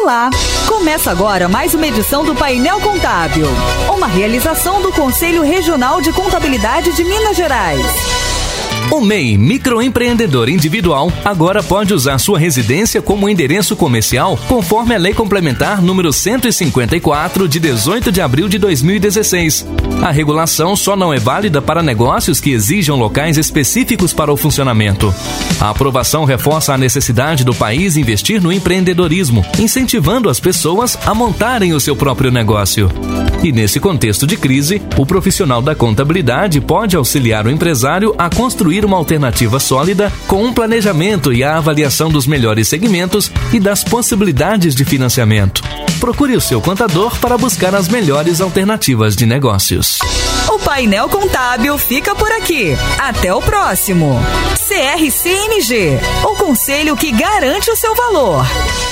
Olá! Começa agora mais uma edição do Painel Contábil, uma realização do Conselho Regional de Contabilidade de Minas Gerais. O MEI, microempreendedor individual, agora pode usar sua residência como endereço comercial, conforme a Lei Complementar número 154, de 18 de abril de 2016. A regulação só não é válida para negócios que exijam locais específicos para o funcionamento. A aprovação reforça a necessidade do país investir no empreendedorismo, incentivando as pessoas a montarem o seu próprio negócio. E nesse contexto de crise, o profissional da contabilidade pode auxiliar o empresário a construir uma alternativa sólida com um planejamento e a avaliação dos melhores segmentos e das possibilidades de financiamento. Procure o seu contador para buscar as melhores alternativas de negócios. O Painel Contábil fica por aqui. Até o próximo. CRCMG, o conselho que garante o seu valor.